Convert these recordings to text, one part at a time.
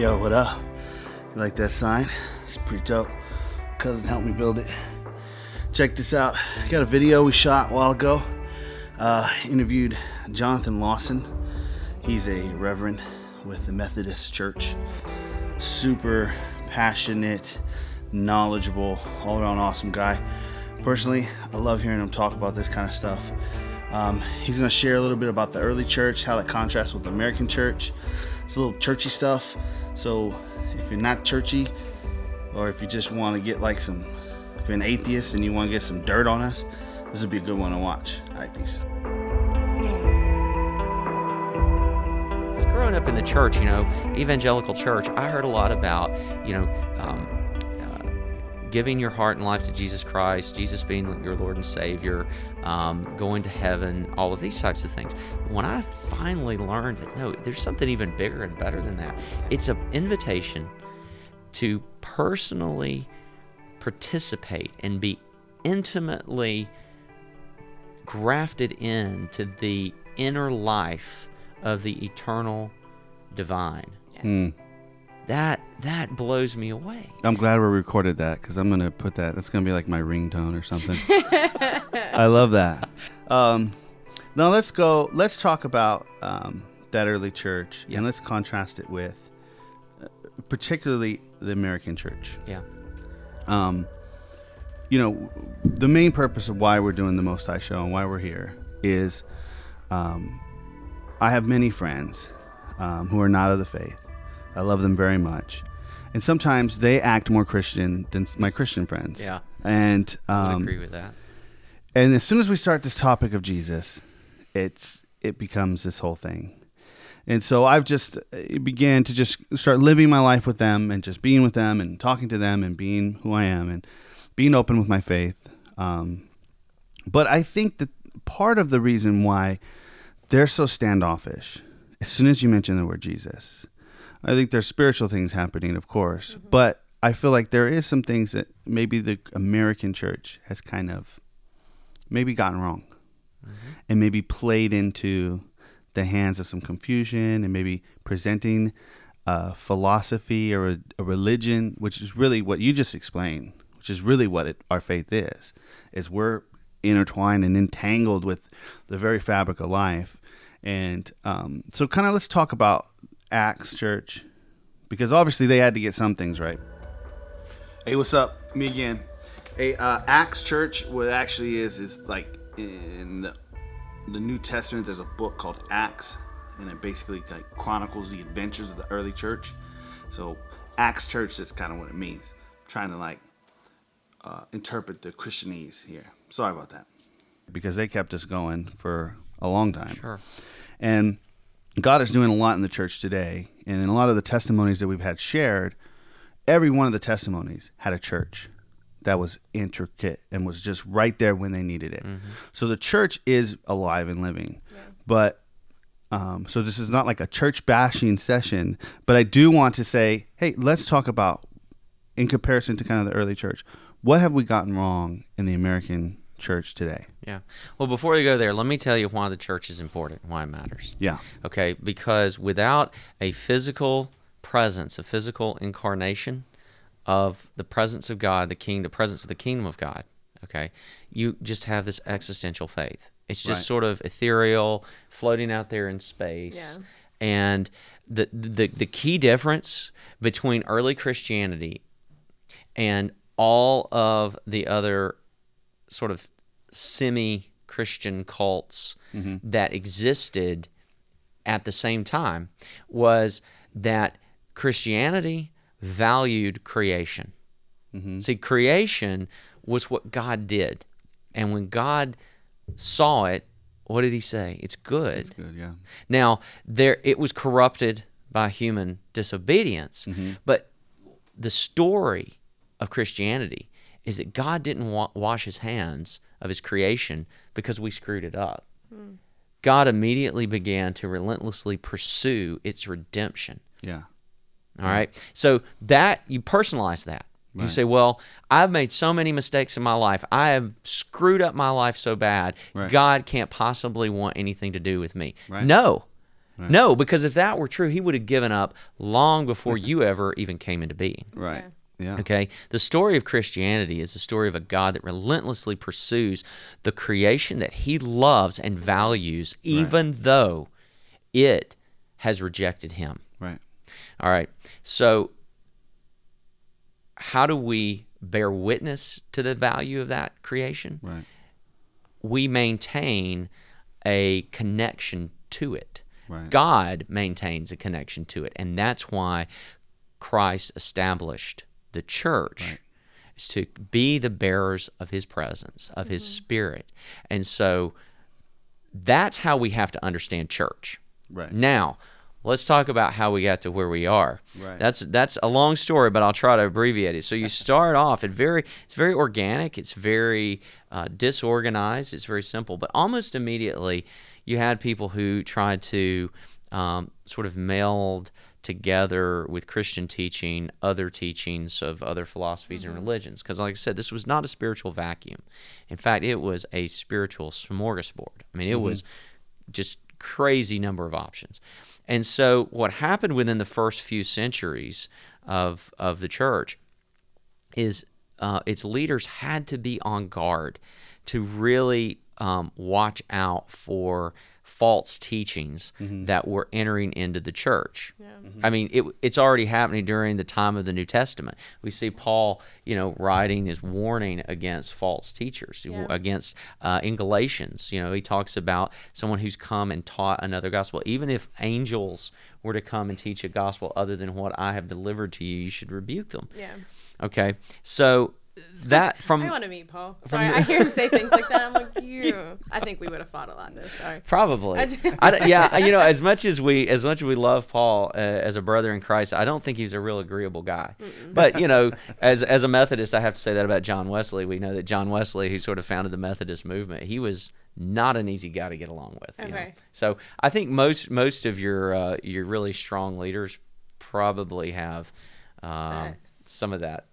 Yo, what up? You like that sign? It's pretty dope. Cousin helped me build it. Check this out. Got a video we shot a while ago. Interviewed Jonathan Lawson. He's a reverend with the Methodist Church. Super passionate, knowledgeable, all-around awesome guy. Personally, I love hearing him talk about this kind of stuff. He's going to share a little bit about the early church, how that contrasts with the American church. It's a little churchy stuff. So if you're not churchy, or if you just want to get if you're an atheist and you want to get some dirt on us, this would be a good one to watch. All right, peace. Growing up in the church, evangelical church, I heard a lot about, giving your heart and life to Jesus Christ, Jesus being your Lord and Savior, going to heaven, all of these types of things. When I finally learned that, no, there's something even bigger and better than that. It's an invitation to personally participate and be intimately grafted into the inner life of the eternal divine. That blows me away. I'm glad we recorded that, because I'm going to put that. That's going to be like my ringtone or something. I love that. Now let's talk about that early church, and let's contrast it with particularly the American church. Yeah. The main purpose of why we're doing the Most High Show and why we're here is I have many friends who are not of the faith. I love them very much. And sometimes they act more Christian than my Christian friends. Yeah. And I would agree with that. And as soon as we start this topic of Jesus, it becomes this whole thing. And so I've just began to just start living my life with them and just being with them and talking to them and being who I am and being open with my faith. But I think that part of the reason why they're so standoffish, as soon as you mention the word Jesus, I think there's spiritual things happening, of course, but I feel like there is some things that maybe the American church has kind of maybe gotten wrong and maybe played into the hands of some confusion and maybe presenting a philosophy or a religion, which is really what you just explained, which is really what our faith is we're intertwined and entangled with the very fabric of life. And so kind of let's talk about Acts Church, because obviously they had to get some things right. Hey, what's up? Me again. Hey, Acts Church, what it actually is like in the New Testament, there's a book called Acts, and it basically chronicles the adventures of the early church. So Acts Church, that's kind of what it means. I'm trying to interpret the Christianese here. Sorry about that. Because they kept us going for a long time. Sure. And God is doing a lot in the church today, and in a lot of the testimonies that we've had shared, every one of the testimonies had a church that was intricate and was just right there when they needed it. So the church is alive and living. Yeah. But so this is not like a church bashing session, but I do want to say, hey, let's talk about, in comparison to kind of the early church, what have we gotten wrong in the American church today? Yeah. Well, before we go there, let me tell you why the church is important, why it matters. Yeah. Okay, because without a physical presence, a physical incarnation of the presence of God, the presence of the kingdom of God, okay, you just have this existential faith. It's just sort of ethereal, floating out there in space. Yeah. And the key difference between early Christianity and all of the other sort of semi-Christian cults that existed at the same time was that Christianity valued creation. See, creation was what God did. And when God saw it, what did he say? It's good. It's good, yeah. Now, it was corrupted by human disobedience, but the story of Christianity is that God didn't wash his hands of his creation because we screwed it up. God immediately began to relentlessly pursue its redemption. Yeah. All right? So that, you personalize that. You say, well, I've made so many mistakes in my life. I have screwed up my life so bad. God can't possibly want anything to do with me. No. Right. No, because if that were true, he would have given up long before you ever even came into being. Right. Yeah. Okay? The story of Christianity is the story of a God that relentlessly pursues the creation that he loves and values, even though it has rejected him. Right. All right. So how do we bear witness to the value of that creation? Right. We maintain a connection to it. Right. God maintains a connection to it. And that's why Christ established the church, is to be the bearers of his presence, of his spirit. And so that's how we have to understand church. Right. Now, let's talk about how we got to where we are. Right. That's a long story, but I'll try to abbreviate it. So you start off it's very organic, it's very disorganized, it's very simple, but almost immediately you had people who tried to sort of meld together with Christian teaching other teachings of other philosophies and religions. Because like I said, this was not a spiritual vacuum. In fact, it was a spiritual smorgasbord. I mean, it was just crazy number of options. And so what happened within the first few centuries of the church is its leaders had to be on guard to really watch out for false teachings that were entering into the church. Yeah. I mean, it's already happening during the time of the New Testament. We see Paul, writing his warning against false teachers, against in Galatians. He talks about someone who's come and taught another gospel. Even if angels were to come and teach a gospel other than what I have delivered to you, you should rebuke them. Yeah. Okay, so that from I want to meet Paul. Sorry, I hear him say things like that. I'm like, I think we would have fought a lot. Though. Sorry. Probably. As much as we love Paul as a brother in Christ, I don't think he's a real agreeable guy. Mm-mm. But as a Methodist, I have to say that about John Wesley. We know that John Wesley, who sort of founded the Methodist movement, he was not an easy guy to get along with. Okay. So I think most of your really strong leaders probably have. Some of that,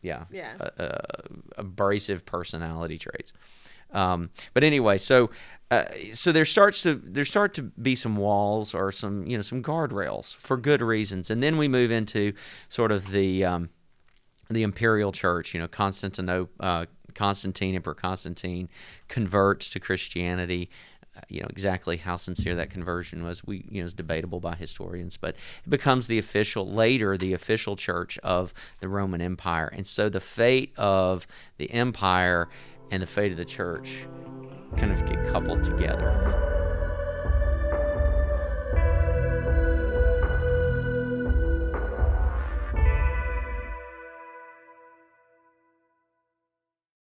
abrasive personality traits. But anyway, so there start to be some walls or some guardrails for good reasons, and then we move into sort of the imperial church. Constantine, Emperor Constantine, converts to Christianity. Exactly how sincere that conversion was, is debatable by historians, but it becomes the official church of the Roman Empire. And so the fate of the empire and the fate of the church kind of get coupled together.